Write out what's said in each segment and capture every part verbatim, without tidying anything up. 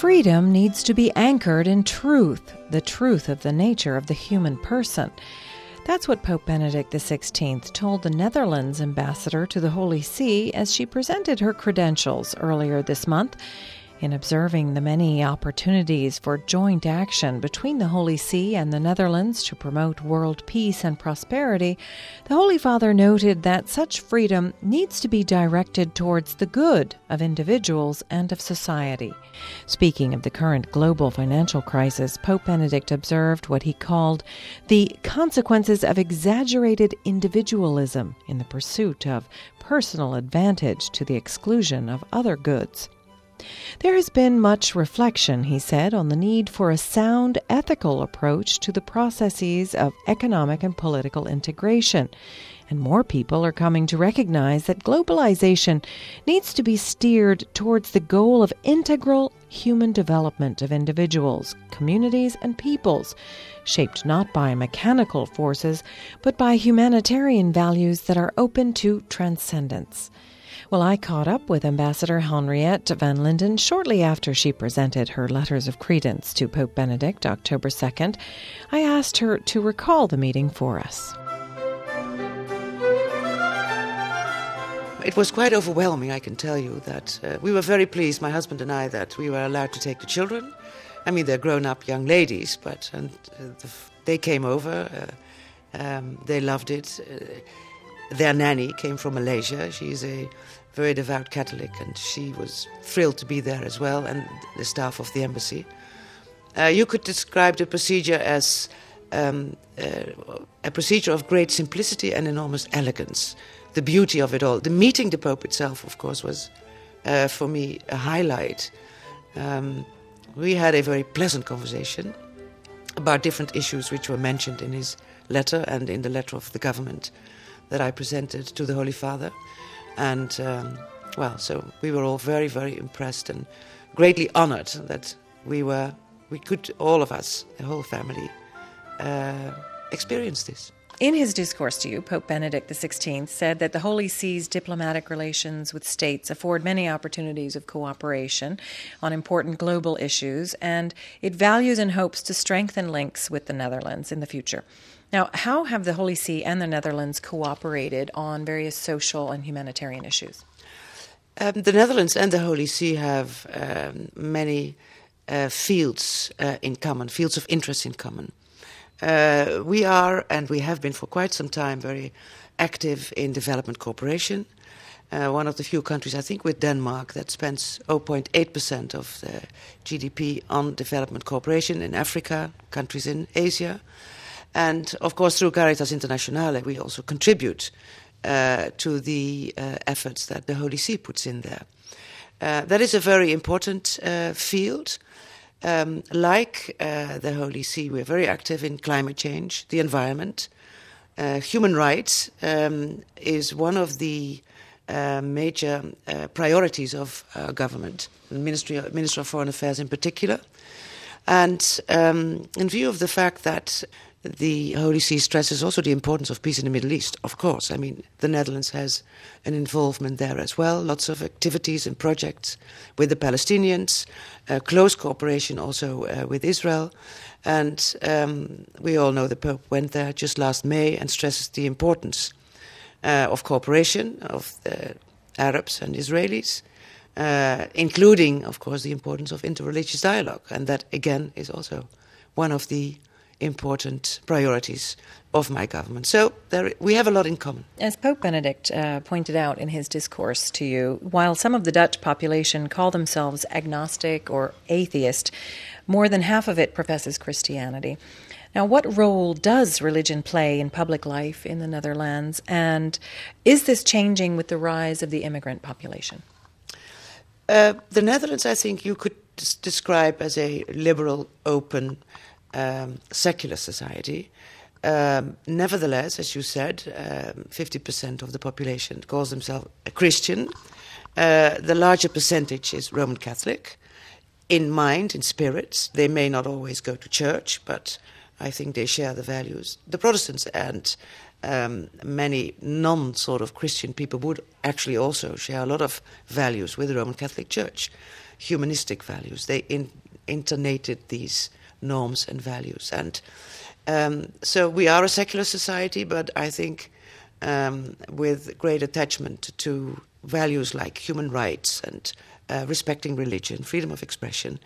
freedom needs to be anchored in truth, the truth of the nature of the human person. That's what Pope Benedict the sixteenth told the Netherlands ambassador to the Holy See as she presented her credentials earlier this month. In observing the many opportunities for joint action between the Holy See and the Netherlands to promote world peace and prosperity, the Holy Father noted that such freedom needs to be directed towards the good of individuals and of society. Speaking of the current global financial crisis, Pope Benedict observed what he called the consequences of exaggerated individualism in the pursuit of personal advantage to the exclusion of other goods. There has been much reflection, he said, on the need for a sound ethical approach to the processes of economic and political integration. And more people are coming to recognize that globalization needs to be steered towards the goal of integral human development of individuals, communities, and peoples, shaped not by mechanical forces, but by humanitarian values that are open to transcendence. Well, I caught up with Ambassador Henriette van Linden shortly after she presented her letters of credence to Pope Benedict October second. I asked her to recall the meeting for us. It was quite overwhelming, I can tell you, that uh, we were very pleased, my husband and I, that we were allowed to take the children. I mean, they're grown-up young ladies, but and, uh, the, they came over. Uh, um, they loved it. Uh, their nanny came from Malaysia. She's a very devout Catholic, and she was thrilled to be there as well, and the staff of the embassy. Uh, you could describe the procedure as um, uh, a procedure of great simplicity and enormous elegance. The beauty of it all. The meeting the Pope itself, of course, was, uh, for me, a highlight. Um, we had a very pleasant conversation about different issues which were mentioned in his letter and in the letter of the government that I presented to the Holy Father. And, um, well, so we were all very, very impressed and greatly honored that we were, we could, all of us, the whole family, uh, experience this. In his discourse to you, Pope Benedict the sixteenth said that the Holy See's diplomatic relations with states afford many opportunities of cooperation on important global issues, and it values and hopes to strengthen links with the Netherlands in the future. Now, how have the Holy See and the Netherlands cooperated on various social and humanitarian issues? Um, the Netherlands and the Holy See have um, many uh, fields uh, in common, fields of interest in common. Uh, we are, and we have been for quite some time, very active in development cooperation. Uh, one of the few countries, I think, with Denmark, that spends zero point eight percent of the G D P on development cooperation in Africa, countries in Asia. And, of course, through Caritas Internationale, we also contribute uh, to the uh, efforts that the Holy See puts in there. Uh, that is a very important uh, field. Um, like uh, the Holy See, we're very active in climate change, the environment. Uh, human rights um, is one of the uh, major uh, priorities of our government, the Ministry, Minister of Foreign Affairs in particular. And um, in view of the fact that the Holy See stresses also the importance of peace in the Middle East, of course. I mean, the Netherlands has an involvement there as well, lots of activities and projects with the Palestinians, uh, close cooperation also uh, with Israel. And um, we all know the Pope went there just last May and stresses the importance uh, of cooperation of the Arabs and Israelis, uh, including, of course, the importance of interreligious dialogue. And that, again, is also one of the important priorities of my government. So there, we have a lot in common. As Pope Benedict uh, pointed out in his discourse to you, while some of the Dutch population call themselves agnostic or atheist, more than half of it professes Christianity. Now, what role does religion play in public life in the Netherlands, and is this changing with the rise of the immigrant population? Uh, the Netherlands, I think you could des- describe as a liberal, open, Um, secular society. Um, nevertheless, as you said, um, fifty percent of the population calls themselves a Christian. Uh, the larger percentage is Roman Catholic. In mind, in spirit, they may not always go to church, but I think they share the values. The Protestants and um, many non sort of Christian people would actually also share a lot of values with the Roman Catholic Church, humanistic values. They in, intonated these norms and values. And um, so we are a secular society, but I think um, with great attachment to values like human rights and uh, respecting religion, freedom of expression.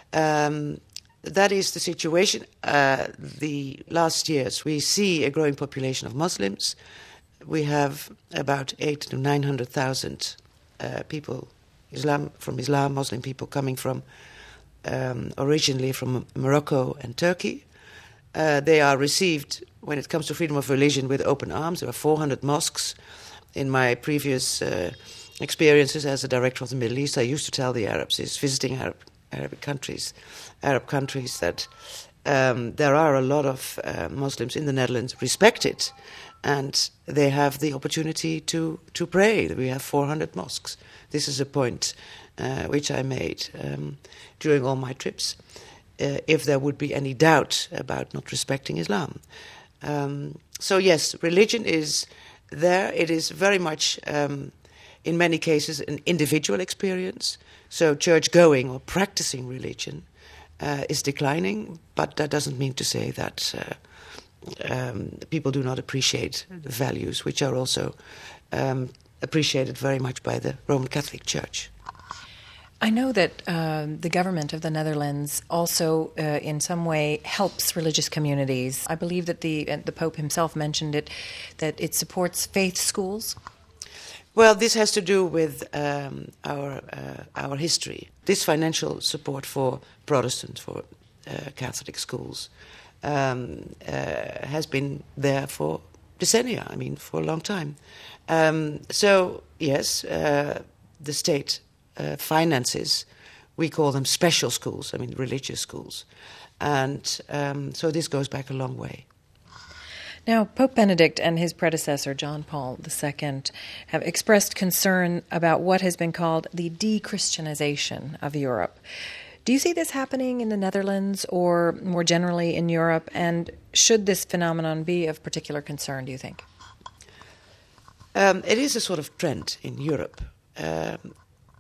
Um, that is the situation. Uh, the last years we see a growing population of Muslims. We have about eight to nine hundred thousand uh, people, Islam from Islam, Muslim people coming from um, originally from Morocco and Turkey. Uh, they are received, when it comes to freedom of religion, with open arms. There are four hundred mosques. In my previous uh, experiences as a director of the Middle East, I used to tell the Arabs, is visiting Arab Arabic countries, Arab countries, that um, there are a lot of uh, Muslims in the Netherlands respected, and they have the opportunity to, to pray. We have four hundred mosques. This is a point uh, which I made um, during all my trips, uh, if there would be any doubt about not respecting Islam. Um, so yes, religion is there. It is very much, um, in many cases, an individual experience. So church-going or practicing religion uh, is declining, but that doesn't mean to say that uh, um, people do not appreciate the values, which are also um, appreciated very much by the Roman Catholic Church. I know that uh, the government of the Netherlands also, uh, in some way, helps religious communities. I believe that the uh, the Pope himself mentioned it, that it supports faith schools. Well, this has to do with um, our uh, our history. This financial support for Protestant, for uh, Catholic schools, um, uh, has been there for decennia. I mean, for a long time. Um, so yes, uh, the state uh, finances. We call them special schools. I mean, religious schools, and um, so this goes back a long way. Now, Pope Benedict and his predecessor, John Paul the Second, have expressed concern about what has been called the de-Christianization of Europe. Do you see this happening in the Netherlands or more generally in Europe? And should this phenomenon be of particular concern, do you think? Um, it is a sort of trend in Europe. Um,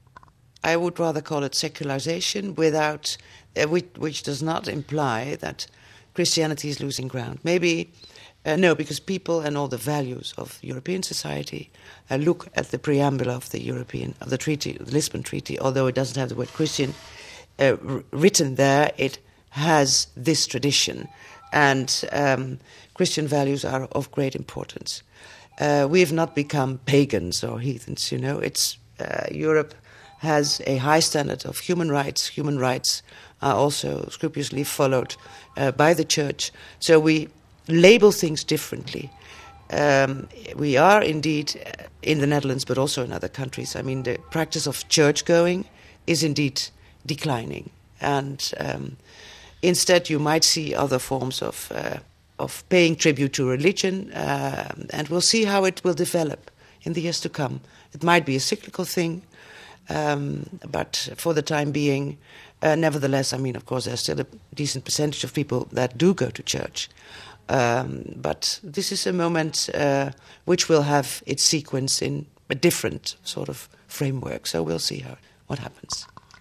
I would rather call it secularization, without, uh, which, which does not imply that Christianity is losing ground. Maybe... Uh, no, because people and all the values of European society uh, look at the preamble of the European of the treaty, the Lisbon Treaty. Although it doesn't have the word Christian uh, r- written there, it has this tradition, and um, Christian values are of great importance. Uh, we have not become pagans or heathens. You know, it's uh, Europe has a high standard of human rights. Human rights are also scrupulously followed uh, by the Church. So we label things differently. Um, we are indeed in the Netherlands, but also in other countries. I mean, the practice of church-going is indeed declining, and um, instead you might see other forms of uh, of paying tribute to religion, uh, and we'll see how it will develop in the years to come. It might be a cyclical thing, um, but for the time being, uh, nevertheless, I mean, of course, there's still a decent percentage of people that do go to church. Um, but this is a moment uh, which will have its sequence in a different sort of framework. So we'll see how what happens.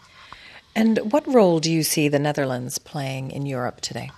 And what role do you see the Netherlands playing in Europe today?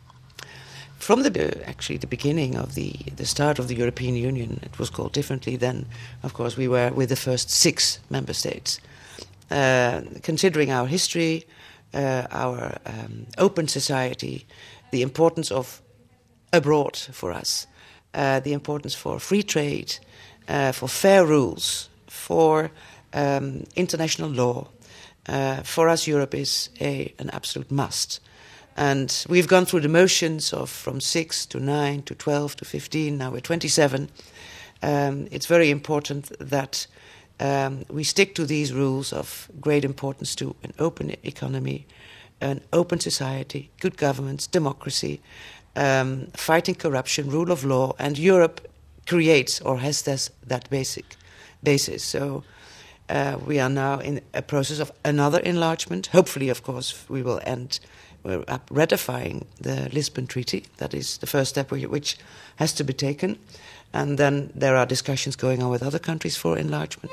From the uh, actually the beginning of the the start of the European Union, it was called differently then. Of course, we were with the first six member states. Uh, considering our history, uh, our um, open society, the importance of abroad for us, uh, the importance for free trade, uh, for fair rules, for um, international law. Uh, for us, Europe is a, an absolute must. And we've gone through the motions of from six to nine to twelve to fifteen, now we're twenty-seven. Um, it's very important that um, we stick to these rules of great importance to an open economy, an open society, good governance, democracy, Um, fighting corruption, rule of law, and Europe creates or has this, that basic basis. So uh, we are now in a process of another enlargement. Hopefully, of course, we will end we're up ratifying the Lisbon Treaty. That is the first step which has to be taken. And then there are discussions going on with other countries for enlargement.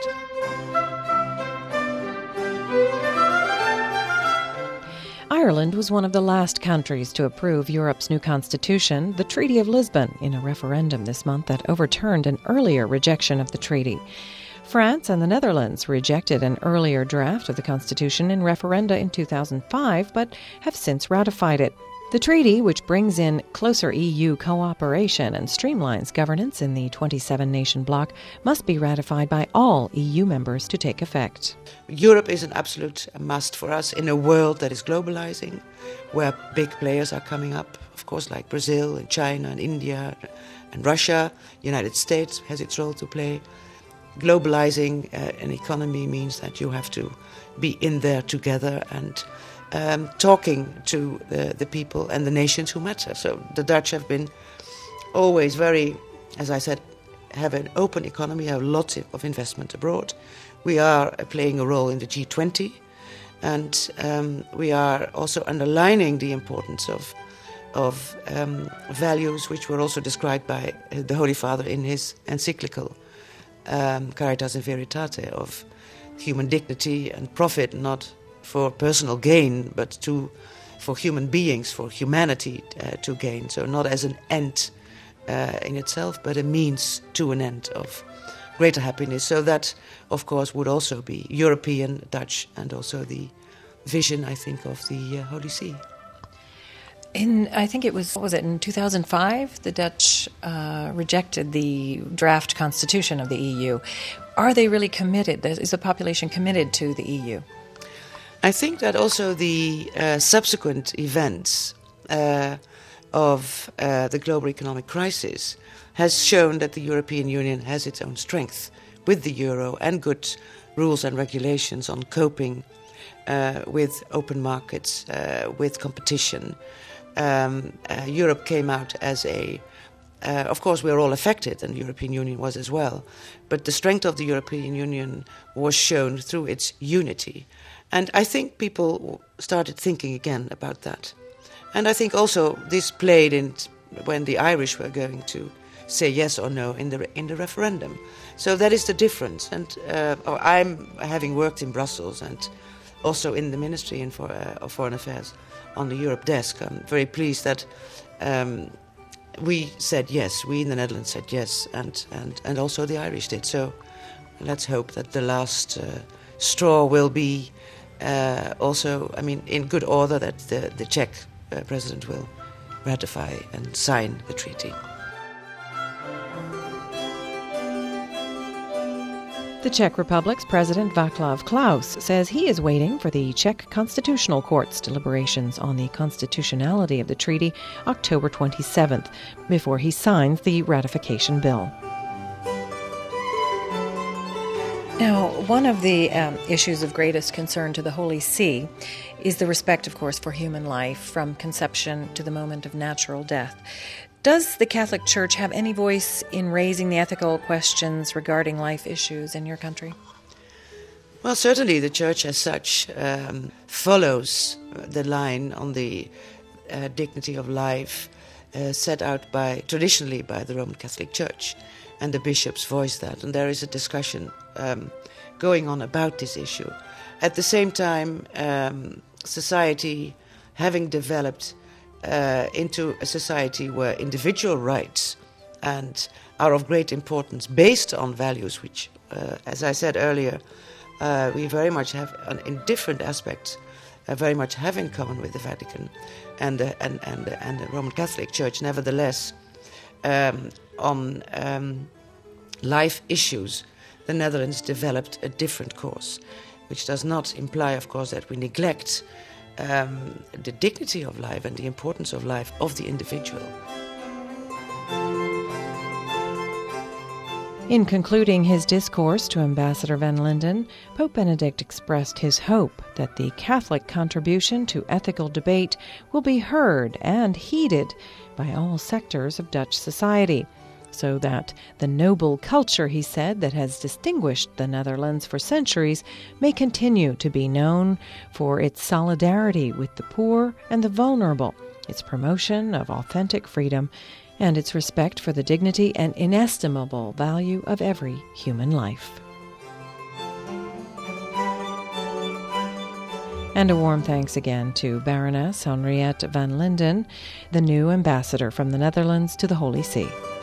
Ireland was one of the last countries to approve Europe's new constitution, the Treaty of Lisbon, in a referendum this month that overturned an earlier rejection of the treaty. France and the Netherlands rejected an earlier draft of the constitution in referenda in two thousand five, but have since ratified it. The treaty, which brings in closer E U cooperation and streamlines governance in the twenty-seven nation bloc, must be ratified by all E U members to take effect. Europe is an absolute must for us in a world that is globalizing, where big players are coming up, of course, like Brazil and China and India and Russia. The United States has its role to play. Globalizing uh, an economy means that you have to be in there together and Um, talking to the, the people and the nations who matter. So the Dutch have been always very, as I said, have an open economy, have lots of investment abroad. We are playing a role in the G twenty, and um, we are also underlining the importance of of um, values which were also described by the Holy Father in his encyclical um, Caritas in Veritate, of human dignity and profit, not for personal gain, but to for human beings, for humanity uh, to gain. So not as an end uh, in itself, but a means to an end of greater happiness. So that, of course, would also be European, Dutch, and also the vision, I think, of the uh, Holy See. In, I think it was, what was it, in two thousand five, the Dutch uh, rejected the draft constitution of the E U. Are they really committed? Is the population committed to the E U? I think that also the uh, subsequent events uh, of uh, the global economic crisis has shown that the European Union has its own strength with the euro and good rules and regulations on coping uh, with open markets, uh, with competition. Um, uh, Europe came out as a, uh, of course we are all affected, and the European Union was as well, but the strength of the European Union was shown through its unity. And I think people started thinking again about that. And I think also this played in when the Irish were going to say yes or no in the in the referendum. So that is the difference. And uh, I'm, having worked in Brussels and also in the Ministry in for, uh, of Foreign Affairs on the Europe desk, I'm very pleased that um, we said yes. We in the Netherlands said yes, and, and, and also the Irish did. So let's hope that the last uh, straw will be Uh, also, I mean, in good order, that the, the Czech uh, president will ratify and sign the treaty. The Czech Republic's President Václav Klaus says he is waiting for the Czech Constitutional Court's deliberations on the constitutionality of the treaty October twenty-seventh before he signs the ratification bill. Now, one of the um, issues of greatest concern to the Holy See is the respect, of course, for human life from conception to the moment of natural death. Does the Catholic Church have any voice in raising the ethical questions regarding life issues in your country? Well, certainly the Church as such um, follows the line on the uh, dignity of life uh, set out by traditionally by the Roman Catholic Church. And the bishops voice that, and there is a discussion um, going on about this issue. At the same time, um, society having developed uh, into a society where individual rights and are of great importance based on values which, uh, as I said earlier, uh, we very much have, uh, in different aspects, uh, very much have in common with the Vatican and, uh, and, and, uh, and the Roman Catholic Church. Nevertheless, um, on um, life issues, the Netherlands developed a different course, which does not imply, of course, that we neglect um, the dignity of life and the importance of life of the individual. In concluding his discourse to Ambassador Van Linden, Pope Benedict expressed his hope that the Catholic contribution to ethical debate will be heard and heeded by all sectors of Dutch society, so that the noble culture, he said, that has distinguished the Netherlands for centuries may continue to be known for its solidarity with the poor and the vulnerable, its promotion of authentic freedom, and its respect for the dignity and inestimable value of every human life. And a warm thanks again to Baroness Henriette van Linden, the new ambassador from the Netherlands to the Holy See.